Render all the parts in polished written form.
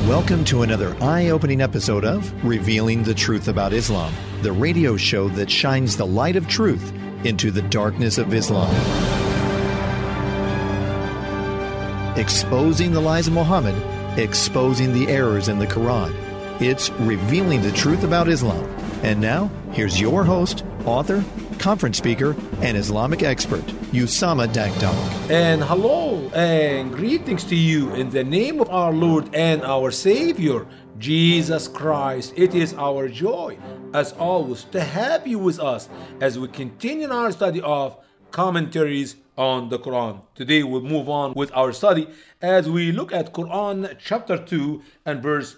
Welcome to another eye-opening episode of Revealing the Truth About Islam, the radio show that shines the light of truth into the darkness of Islam. Exposing the lies of Muhammad, exposing the errors in the Quran. It's Revealing the Truth About Islam. And now, here's your host, author, conference speaker, and Islamic expert, Usama Dagdag. And hello and greetings to you in the name of our Lord and our Savior, Jesus Christ. It is our joy, as always, to have you with us as we continue our study of commentaries on the Quran. Today we'll move on with our study as we look at Quran chapter 2 and verse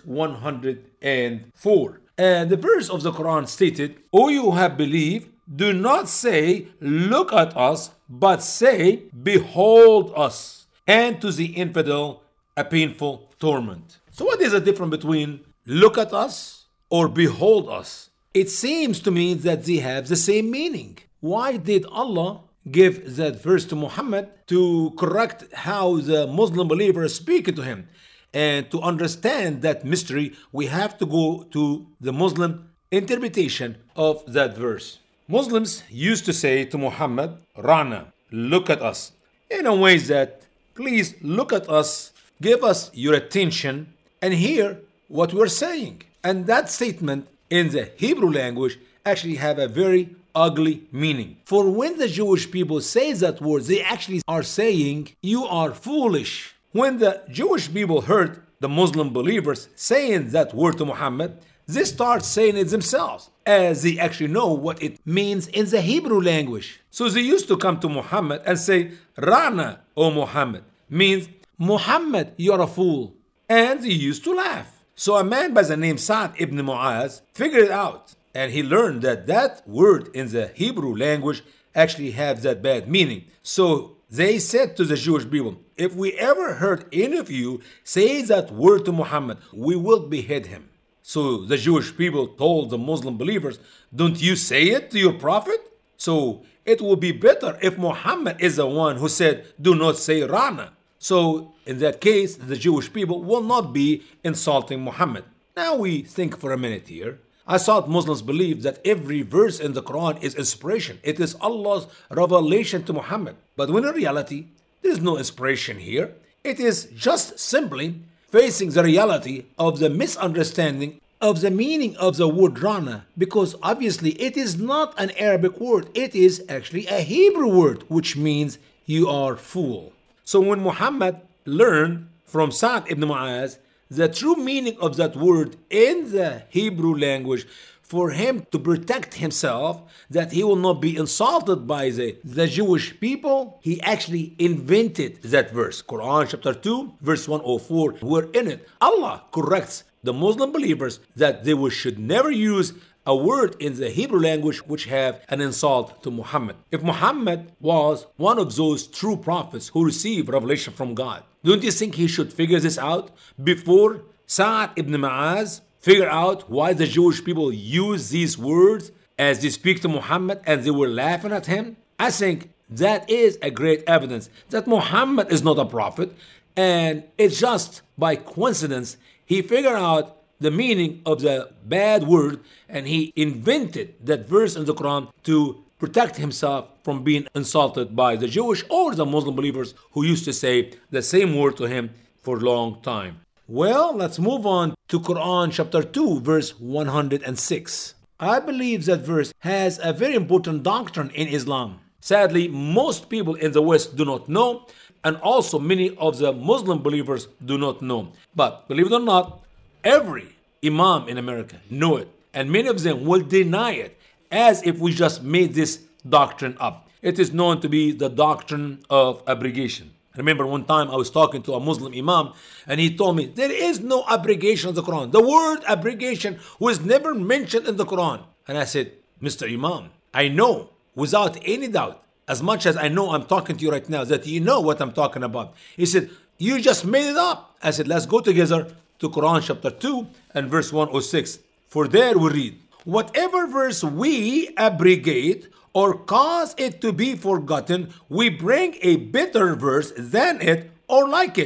104. And the verse of the Quran stated, "O you who have believed, do not say, look at us, but say, behold us, and to the infidel a painful torment." So what is the difference between look at us or behold us? It seems to me that they have the same meaning. Why did Allah give that verse to Muhammad? To correct how the Muslim believers speak to him. And to understand that mystery, we have to go to the Muslim interpretation of that verse. Muslims used to say to Muhammad, Rana, look at us, in a way that, please look at us, give us your attention, and hear what we're saying. And that statement in the Hebrew language actually have a very ugly meaning. For when the Jewish people say that word, they actually are saying, you are foolish. When the Jewish people heard the Muslim believers saying that word to Muhammad, they start saying it themselves, as they actually know what it means in the Hebrew language. So they used to come to Muhammad and say, Rana, O Muhammad, means, Muhammad, you're a fool. And they used to laugh. So a man by the name Sa'd ibn Mu'az figured it out, and he learned that that word in the Hebrew language actually has that bad meaning. So they said to the Jewish people, if we ever heard any of you say that word to Muhammad, we will behead him. So the Jewish people told the Muslim believers, don't you say it to your prophet? So it will be better if Muhammad is the one who said, do not say Rana. So in that case, the Jewish people will not be insulting Muhammad. Now we think for a minute here. I thought Muslims believe that every verse in the Quran is inspiration. It is Allah's revelation to Muhammad. But when in reality, there is no inspiration here. It is just simply facing the reality of the misunderstanding of the meaning of the word Rana, because obviously it is not an Arabic word. It is actually a Hebrew word, which means you are fool. So when Muhammad learned from Sa'd ibn Mu'az the true meaning of that word in the Hebrew language, for him to protect himself, that he will not be insulted by the Jewish people, he actually invented that verse. Quran chapter 2, verse 104, where in it, Allah corrects the Muslim believers that they should never use a word in the Hebrew language which have an insult to Muhammad. If Muhammad was one of those true prophets who received revelation from God, don't you think he should figure this out before Sa'd ibn Mu'az figure out why the Jewish people use these words as they speak to Muhammad and they were laughing at him? I think that is a great evidence that Muhammad is not a prophet, and it's just by coincidence he figured out the meaning of the bad word and he invented that verse in the Quran to protect himself from being insulted by the Jewish or the Muslim believers who used to say the same word to him for a long time. Well, let's move on to Quran chapter 2, verse 106. I believe that verse has a very important doctrine in Islam. Sadly, most people in the West do not know, and also many of the Muslim believers do not know. But believe it or not, every Imam in America know it, and many of them will deny it as if we just made this doctrine up. It is known to be the doctrine of abrogation. I remember one time I was talking to a Muslim Imam and he told me there is no abrogation of the Quran. The word abrogation was never mentioned in the Quran. And I said, Mr. Imam, I know without any doubt, as much as I know I'm talking to you right now, that you know what I'm talking about. He said, you just made it up. I said, let's go together to Quran chapter 2 and verse 106. For there we read, whatever verse we abrogate or cause it to be forgotten, we bring a better verse than it or like it.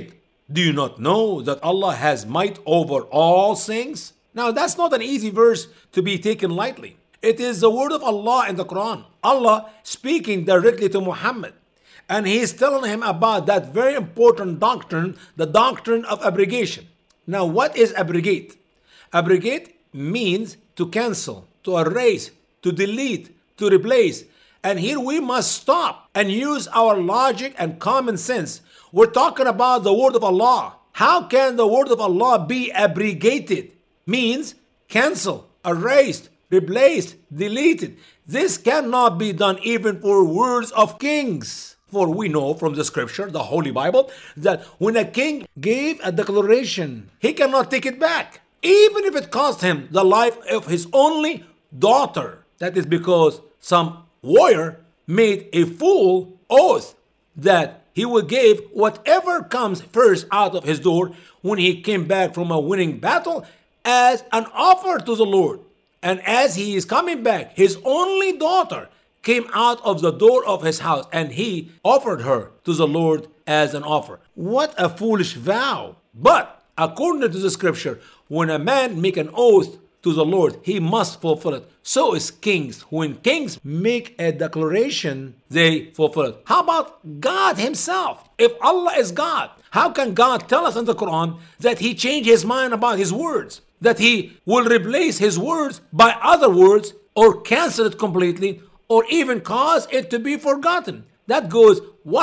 Do you not know that Allah has might over all things? Now, that's not an easy verse to be taken lightly. It is the word of Allah in the Quran. Allah speaking directly to Muhammad. And he is telling him about that very important doctrine, the doctrine of abrogation. Now, what is abrogate? Abrogate means to cancel, to erase, to delete, to replace. And here we must stop and use our logic and common sense. We're talking about the word of Allah. How can the word of Allah be abrogated? Means cancel, erased, replaced, deleted. This cannot be done even for words of kings. For we know from the scripture, the Holy Bible, that when a king gave a declaration, he cannot take it back, even if it cost him the life of his only daughter. That is because some warrior made a full oath that he would give whatever comes first out of his door when he came back from a winning battle as an offer to the Lord. And as he is coming back, his only daughter came out of the door of his house and he offered her to the Lord as an offer. What a foolish vow. But according to the scripture, when a man make an oath to the Lord, he must fulfill it. So is kings. When kings make a declaration, they fulfill it. How about God himself? If Allah is God, how can God tell us in the Quran that he changed his mind about his words? That he will replace his words by other words or cancel it completely or even cause it to be forgotten? That goes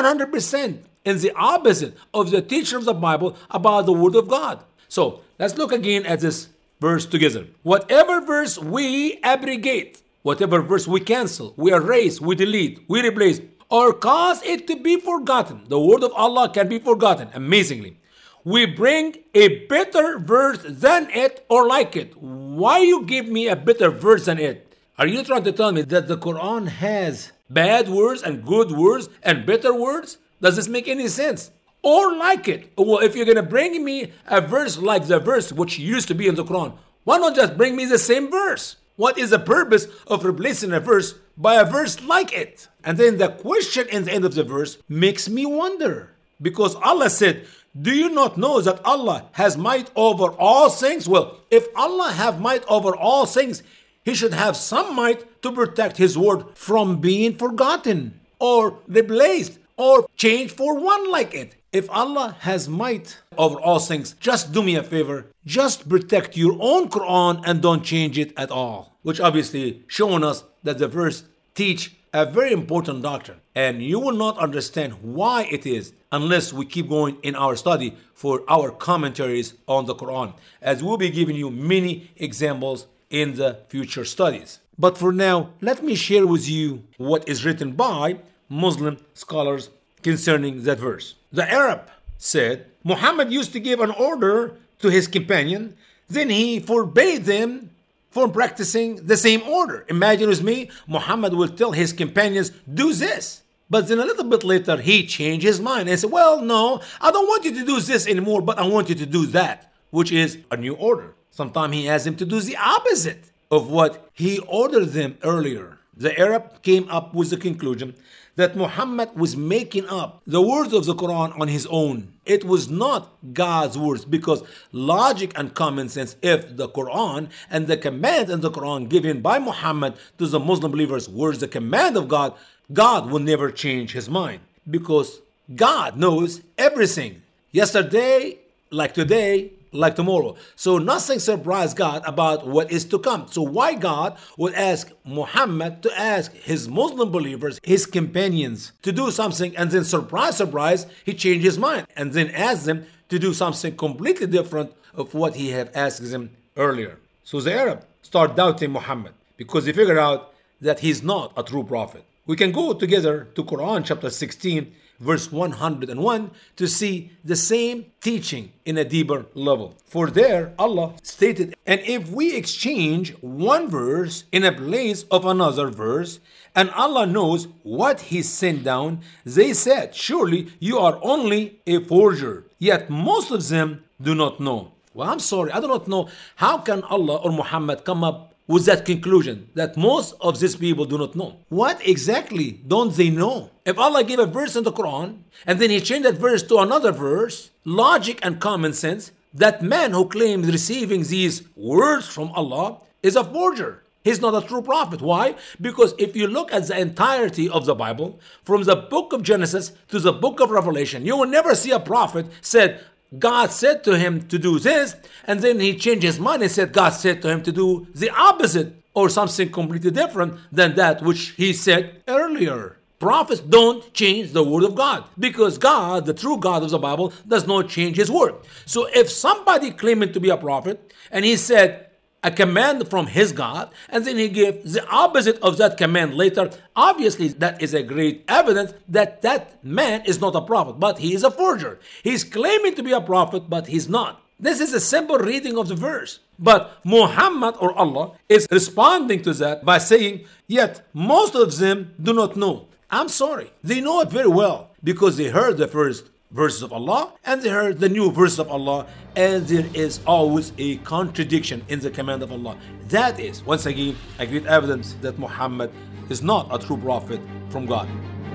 100% in the opposite of the teaching of the Bible about the word of God. So let's look again at this verse together. Whatever verse we abrogate, whatever verse we cancel, we erase, we delete, we replace, or cause it to be forgotten, the word of Allah can be forgotten amazingly. We bring a better verse than it or like it. Why you give me a better verse than it? Are you trying to tell me that the Quran has bad words and good words and better words? Does this make any sense? Or like it? Well, if you're going to bring me a verse like the verse which used to be in the Quran, why not just bring me the same verse? What is the purpose of replacing a verse by a verse like it? And then the question in the end of the verse makes me wonder. Because Allah said, do you not know that Allah has might over all things? Well, if Allah have might over all things, he should have some might to protect his word from being forgotten or replaced or changed for one like it. If Allah has might over all things, just do me a favor. Just protect your own Quran and don't change it at all. Which obviously showing us that the verse teach a very important doctrine. And you will not understand why it is unless we keep going in our study for our commentaries on the Quran, as we'll be giving you many examples in the future studies. But for now, let me share with you what is written by Muslim scholars concerning that verse. The Arab said, Muhammad used to give an order to his companion, then he forbade them from practicing the same order. Imagine with me, Muhammad will tell his companions, do this. But then a little bit later, he changed his mind and said, well, no, I don't want you to do this anymore, but I want you to do that, which is a new order. Sometimes he asked them to do the opposite of what he ordered them earlier. The Arab came up with the conclusion that Muhammad was making up the words of the Quran on his own. It was not God's words, because logic and common sense, if the Quran and the command in the Quran given by Muhammad to the Muslim believers was the command of God, God will never change his mind, because God knows everything. Yesterday, like today, like tomorrow. So nothing surprised God about what is to come. So why God would ask Muhammad to ask his Muslim believers, his companions, to do something, and then surprise, he changed his mind and then asked them to do something completely different of what he had asked them earlier. So the Arab start doubting Muhammad because they figure out that he's not a true prophet. We can go together to Quran chapter 16 verse 101 to see the same teaching in a deeper level. For there Allah stated, and if we exchange one verse in a place of another verse, and Allah knows what he sent down, they said, surely you are only a forger. Yet most of them do not know. Well, I'm sorry, I do not know. How can Allah or Muhammad come up with that conclusion that most of these people do not know? What exactly don't they know? If Allah gave a verse in the Quran and then He changed that verse to another verse, logic and common sense, that man who claims receiving these words from Allah is a forger. He's not a true prophet. Why? Because if you look at the entirety of the Bible, from the book of Genesis to the book of Revelation, you will never see a prophet said, God said to him to do this, and then he changed his mind and said God said to him to do the opposite or something completely different than that which he said earlier. Prophets don't change the word of God because God, the true God of the Bible, does not change his word. So if somebody claiming to be a prophet and he said a command from his God, and then he gave the opposite of that command later, obviously that is a great evidence that that man is not a prophet, but he is a forger. He's claiming to be a prophet, but he's not. This is a simple reading of the verse. But Muhammad or Allah is responding to that by saying, yet most of them do not know. I'm sorry. They know it very well because they heard the first verses of Allah and they heard the new verses of Allah, and there is always a contradiction in the command of Allah. That is, once again, a great evidence that Muhammad is not a true prophet from God.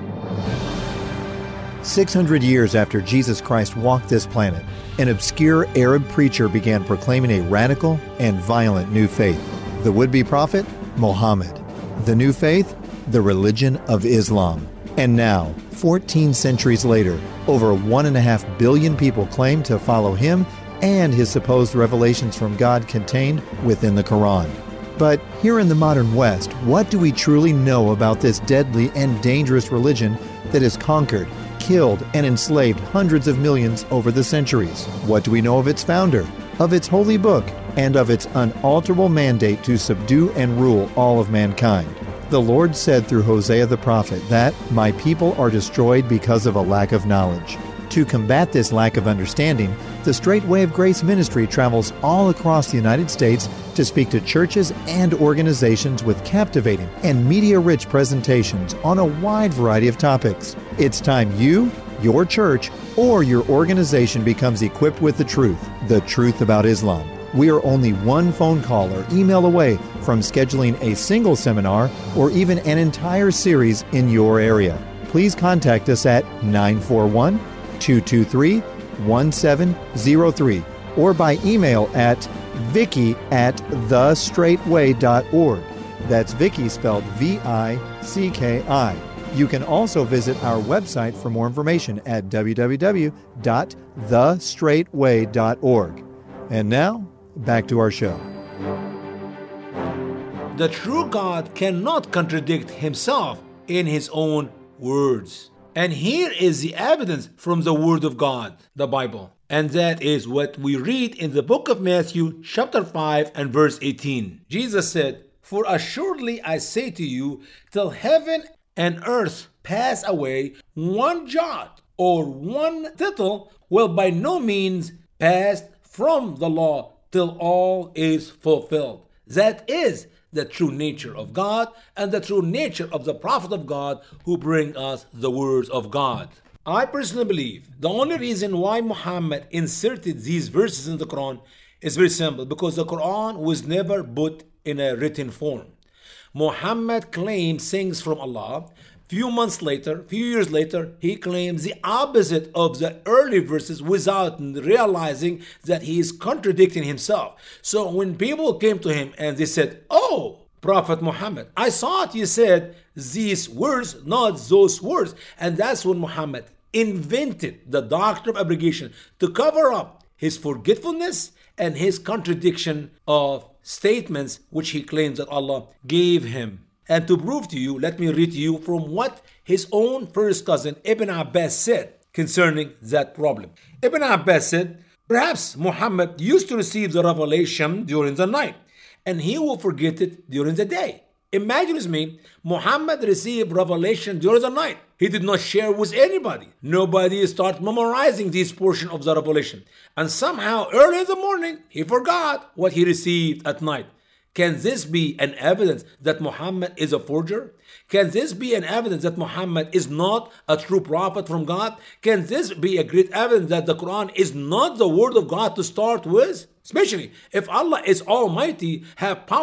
600 years after Jesus Christ walked this planet, an obscure Arab preacher began proclaiming a radical and violent new faith. The would-be prophet, Muhammad. The new faith, the religion of Islam. And now, 14 centuries later, over 1.5 billion people claim to follow him and his supposed revelations from God contained within the Quran. But here in the modern West, what do we truly know about this deadly and dangerous religion that has conquered, killed, and enslaved hundreds of millions over the centuries? What do we know of its founder, of its holy book, and of its unalterable mandate to subdue and rule all of mankind? The Lord said through Hosea the prophet that, "My people are destroyed because of a lack of knowledge." To combat this lack of understanding, the Straight Way of Grace ministry travels all across the United States to speak to churches and organizations with captivating and media-rich presentations on a wide variety of topics. It's time you, your church, or your organization becomes equipped with the truth about Islam. We are only one phone call or email away from scheduling a single seminar or even an entire series in your area. Please contact us at 941-223-1703 or by email at vicky@thestraightway.org. That's Vicky spelled VICKI. You can also visit our website for more information at www.thestraightway.org. And now, back to our show. The true God cannot contradict himself in his own words. And here is the evidence from the Word of God, the Bible. And that is what we read in the book of Matthew, chapter 5 and verse 18. Jesus said, "For assuredly I say to you, till heaven and earth pass away, one jot or one tittle will by no means pass from the law till all is fulfilled." That is the true nature of God and the true nature of the prophet of God who bring us the words of God. I personally believe the only reason why Muhammad inserted these verses in the Quran is very simple, because the Quran was never put in a written form. Muhammad claims things from Allah. Few years later, he claims the opposite of the early verses without realizing that he is contradicting himself. So when people came to him and they said, "Oh, Prophet Muhammad, I thought you said these words, not those words." And that's when Muhammad invented the doctrine of abrogation to cover up his forgetfulness and his contradiction of statements which he claims that Allah gave him. And to prove to you, let me read to you from what his own first cousin Ibn Abbas said concerning that problem. Ibn Abbas said, "Perhaps Muhammad used to receive the revelation during the night, and he will forget it during the day." Imagine with me, Muhammad received revelation during the night. He did not share with anybody. Nobody started memorizing this portion of the revelation. And somehow, early in the morning, he forgot what he received at night. Can this be an evidence that Muhammad is a forger? Can this be an evidence that Muhammad is not a true prophet from God? Can this be a great evidence that the Quran is not the word of God to start with? Especially if Allah is almighty, have power,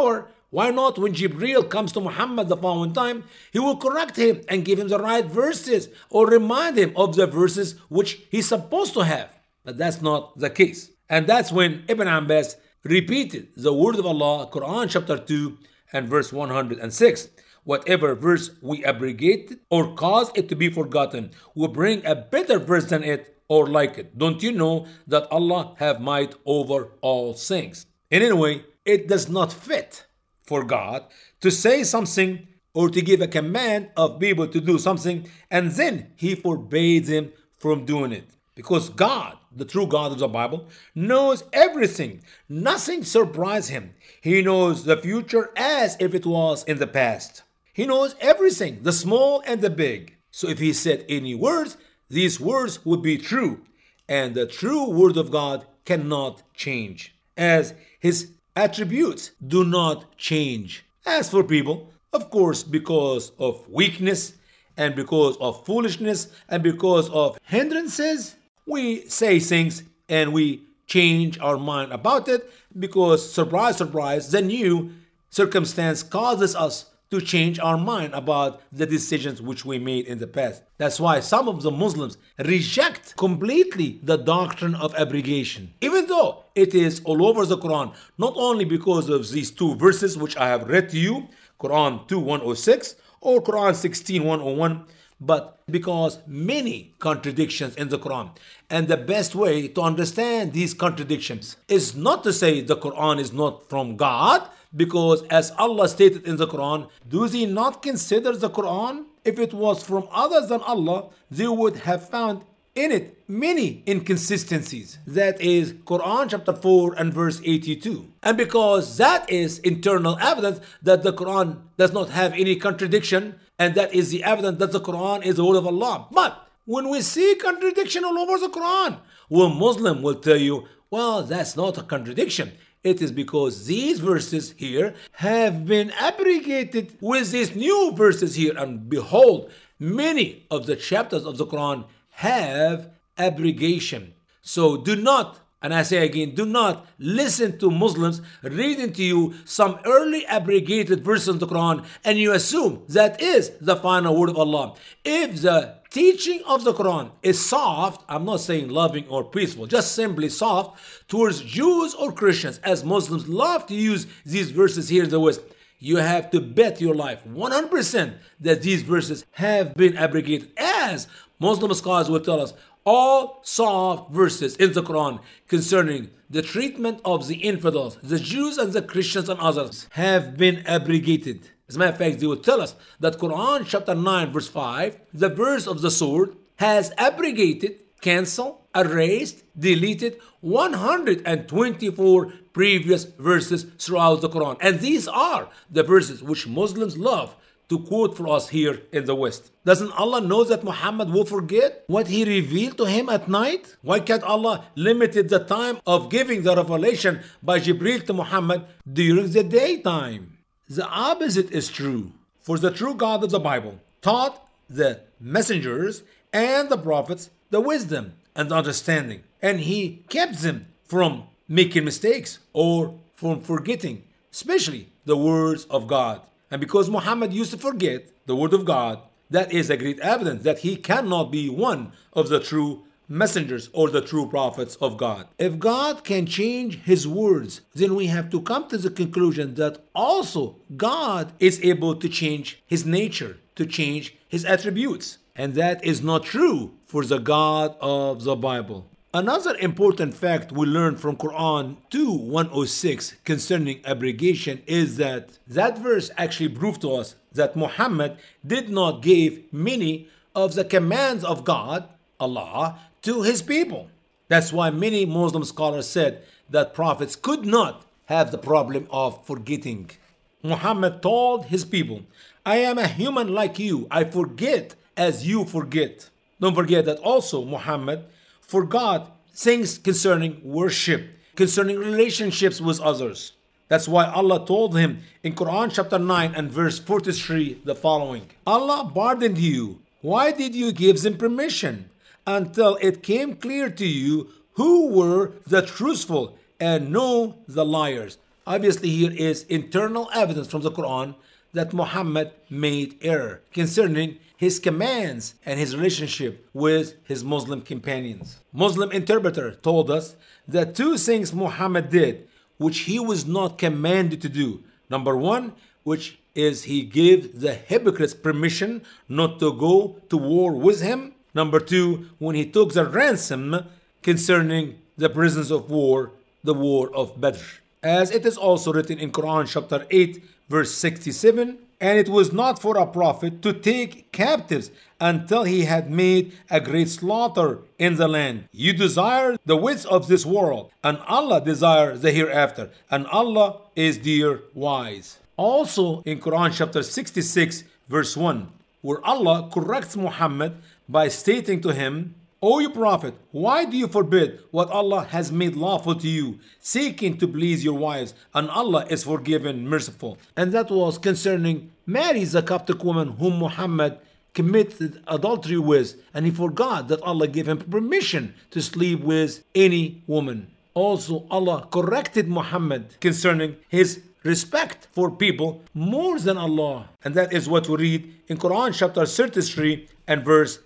Why not when Jibreel comes to Muhammad the following time, he will correct him and give him the right verses or remind him of the verses which he's supposed to have. But that's not the case. And that's when Ibn Abbas repeated the word of Allah, Quran chapter 2 and verse 106. Whatever verse we abrogate or cause it to be forgotten will bring a better verse than it or like it. Don't you know that Allah have might over all things? And anyway, it does not fit for God to say something or to give a command of people to do something and then he forbids them from doing it. Because God, the true God of the Bible, knows everything. Nothing surprises him. He knows the future as if it was in the past. He knows everything, the small and the big. So if he said any words, these words would be true. And the true word of God cannot change, as his attributes do not change. As for people, of course, because of weakness and because of foolishness and because of hindrances, we say things and we change our mind about it because, surprise, surprise, the new circumstance causes us to change our mind about the decisions which we made in the past. That's why some of the Muslims reject completely the doctrine of abrogation, even though it is all over the Quran, not only because of these two verses which I have read to you, Quran 2:106 or Quran 16:101, but because many contradictions in the Quran. And the best way to understand these contradictions is not to say the Quran is not from God, because as Allah stated in the Quran, do they not consider the Quran? If it was from others than Allah, they would have found in it many inconsistencies. That is Quran chapter 4 and verse 82. And because that is internal evidence that the Quran does not have any contradiction, and that is the evidence that the Quran is the word of Allah. But when we see contradiction all over the Quran, well, Muslim will tell you, well, that's not a contradiction. It is because these verses here have been abrogated with these new verses here. And behold, many of the chapters of the Quran have abrogation. So do not, and I say again, do not listen to Muslims reading to you some early abrogated verses of the Quran and you assume that is the final word of Allah. If the teaching of the Quran is soft, I'm not saying loving or peaceful, just simply soft towards Jews or Christians, as Muslims love to use these verses here in the West, you have to bet your life 100% that these verses have been abrogated, as Muslim scholars will tell us. All soft verses in the Quran concerning the treatment of the infidels, the Jews and the Christians and others, have been abrogated. As a matter of fact, they will tell us that Quran chapter 9 verse 5, the verse of the sword, has abrogated, cancelled, erased, deleted 124 previous verses throughout the Quran. And these are the verses which Muslims love to quote for us here in the West. Doesn't Allah know that Muhammad will forget what he revealed to him at night? Why can't Allah limit the time of giving the revelation by Jibreel to Muhammad during the daytime? The opposite is true. For the true God of the Bible taught the messengers and the prophets the wisdom and the understanding, and he kept them from making mistakes or from forgetting, especially the words of God. And because Muhammad used to forget the word of God, that is a great evidence that he cannot be one of the true messengers or the true prophets of God. If God can change his words, then we have to come to the conclusion that also God is able to change his nature, to change his attributes. And that is not true for the God of the Bible. Another important fact we learn from Quran 2:106 concerning abrogation is that verse actually proved to us that Muhammad did not give many of the commands of God, Allah, to his people. That's why many Muslim scholars said that prophets could not have the problem of forgetting. Muhammad told his people, I am a human like you. I forget as you forget. Don't forget that also Muhammad forgot things concerning worship, concerning relationships with others. That's why Allah told him in Quran chapter 9 and verse 43 the following. Allah pardoned you. Why did you give them permission? Until it came clear to you who were the truthful and know the liars. Obviously, here is internal evidence from the Quran that Muhammad made error concerning his commands and his relationship with his Muslim companions. Muslim interpreter told us that two things Muhammad did which he was not commanded to do. Number one, which is he gave the hypocrites permission not to go to war with him. Number two, when he took the ransom concerning the prisoners of war, the war of Badr. As it is also written in Quran chapter 8 verse 67, and it was not for a prophet to take captives until he had made a great slaughter in the land. You desire the width of this world, and Allah desires the hereafter, and Allah is dear wise. Also in Quran chapter 66 verse 1, where Allah corrects Muhammad by stating to him, O you prophet, why do you forbid what Allah has made lawful to you, seeking to please your wives, and Allah is forgiving, merciful. And that was concerning Mary, the Coptic woman whom Muhammad committed adultery with, and he forgot that Allah gave him permission to sleep with any woman. Also, Allah corrected Muhammad concerning his respect for people more than Allah. And that is what we read in Quran chapter 33 and verse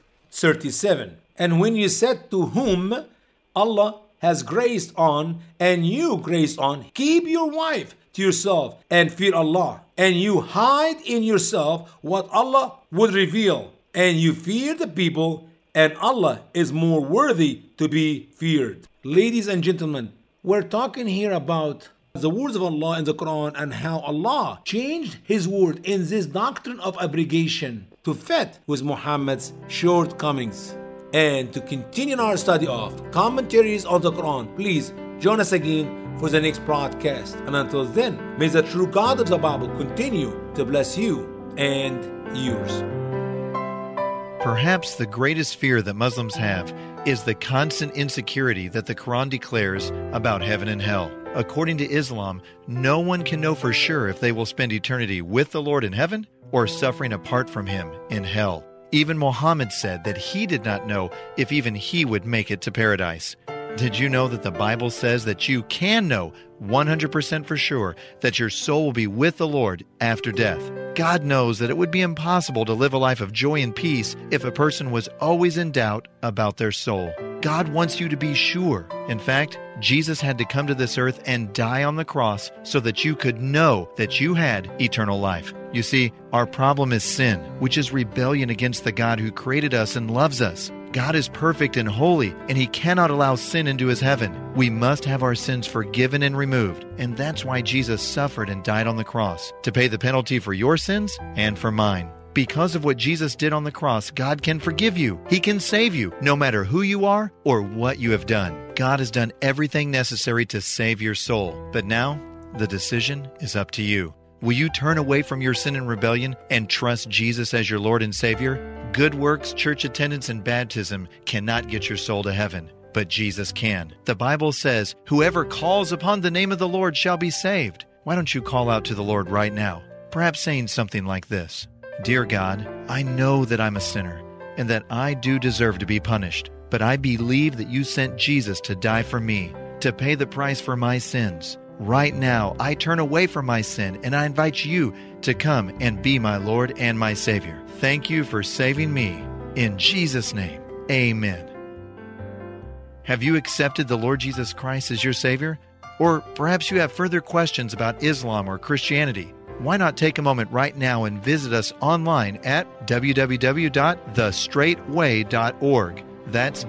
37. And when you said to whom Allah has graced on and you graced on, keep your wife to yourself and fear Allah. And you hide in yourself what Allah would reveal. And you fear the people, and Allah is more worthy to be feared. Ladies and gentlemen, we're talking here about the words of Allah in the Quran and how Allah changed His word in this doctrine of abrogation to fit with Muhammad's shortcomings. And to continue our study of commentaries on the Quran, please join us again for the next broadcast. And until then, may the true God of the Bible continue to bless you and yours. Perhaps the greatest fear that Muslims have is the constant insecurity that the Quran declares about heaven and hell. According to Islam, no one can know for sure if they will spend eternity with the Lord in heaven or suffering apart from Him in hell. Even Muhammad said that he did not know if even he would make it to paradise. Did you know that the Bible says that you can know 100% for sure that your soul will be with the Lord after death? God knows that it would be impossible to live a life of joy and peace if a person was always in doubt about their soul. God wants you to be sure. In fact, Jesus had to come to this earth and die on the cross so that you could know that you had eternal life. You see, our problem is sin, which is rebellion against the God who created us and loves us. God is perfect and holy, and He cannot allow sin into His heaven. We must have our sins forgiven and removed, and that's why Jesus suffered and died on the cross, to pay the penalty for your sins and for mine. Because of what Jesus did on the cross, God can forgive you. He can save you, no matter who you are or what you have done. God has done everything necessary to save your soul. But now, the decision is up to you. Will you turn away from your sin and rebellion and trust Jesus as your Lord and Savior? Good works, church attendance, and baptism cannot get your soul to heaven, but Jesus can. The Bible says, whoever calls upon the name of the Lord shall be saved. Why don't you call out to the Lord right now? Perhaps saying something like this: Dear God, I know that I'm a sinner and that I do deserve to be punished, but I believe that you sent Jesus to die for me, to pay the price for my sins. Right now, I turn away from my sin and I invite you to come and be my Lord and my Savior. Thank you for saving me. In Jesus' name, amen. Have you accepted the Lord Jesus Christ as your Savior? Or perhaps you have further questions about Islam or Christianity. Why not take a moment right now and visit us online at www.thestraightway.org. That's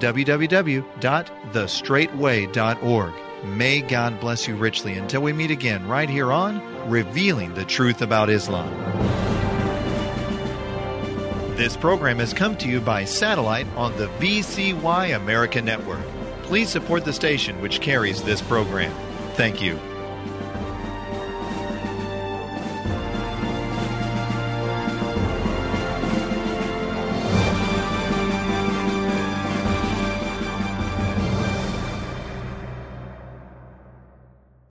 www.thestraightway.org. May God bless you richly until we meet again right here on Revealing the Truth About Islam. This program has come to you by satellite on the VCY America Network. Please support the station which carries this program. Thank you.